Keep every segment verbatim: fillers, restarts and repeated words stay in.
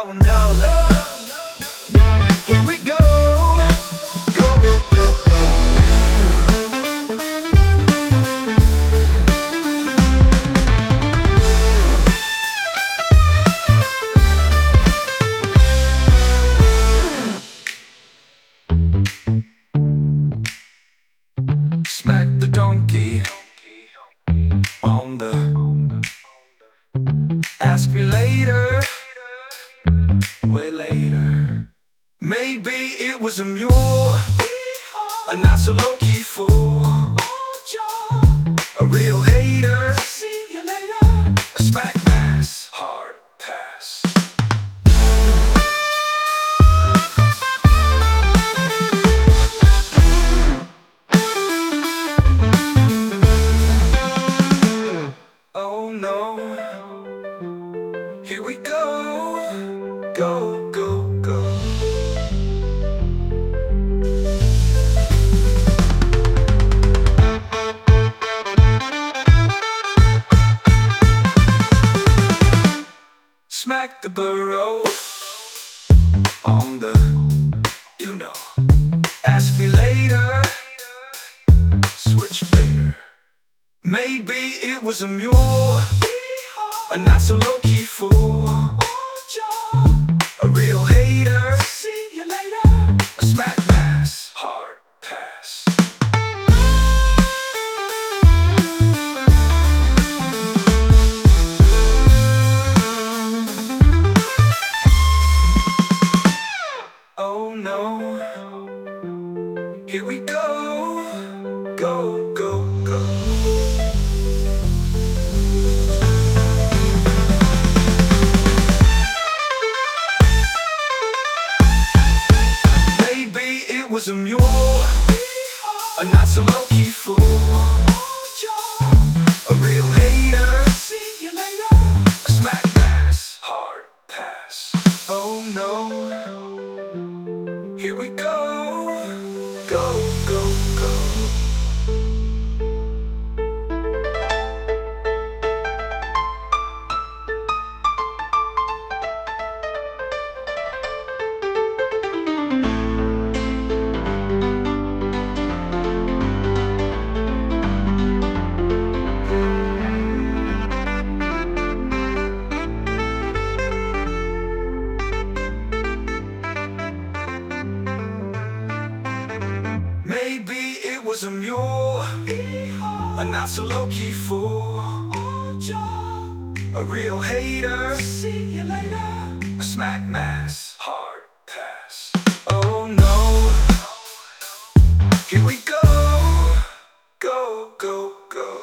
now, now. Here we go. Go, go, go, smack the donkey on the ask me later, way later. Maybe it was a mule, a not so low-key fool, a real hater, see you later, a smack pass, hard pass. Oh no, here we go, go, go, go. Smack the burro on the, you know, ask me later, switch later. Maybe it was a mule, a not so low-key fool, a real hater, see you later, a smack pass, hard pass. Oh no, here we go, go, go, go. It was a mule, a not so low-key fool, a real hater, see you later, a smack pass, hard pass. Oh no, here we go, go, go, go. Maybe it was a mule, a not so low-key fool, a real hater, see you later, a smack mass, hard pass. Oh no, here we go, go, go, go.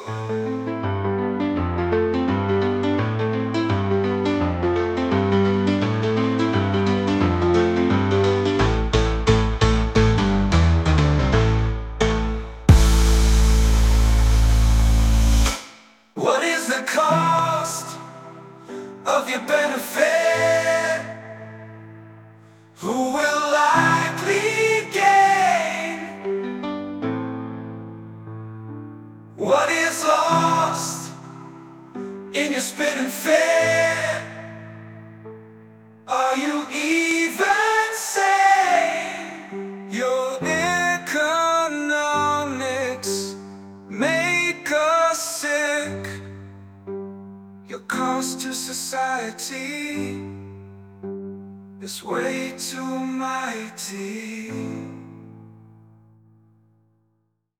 What is the cost of your benefit? Who will likely gain? What is lost in your spinning fit? Are you even sane? Your economics make us sick. Your cost to society is way too mighty.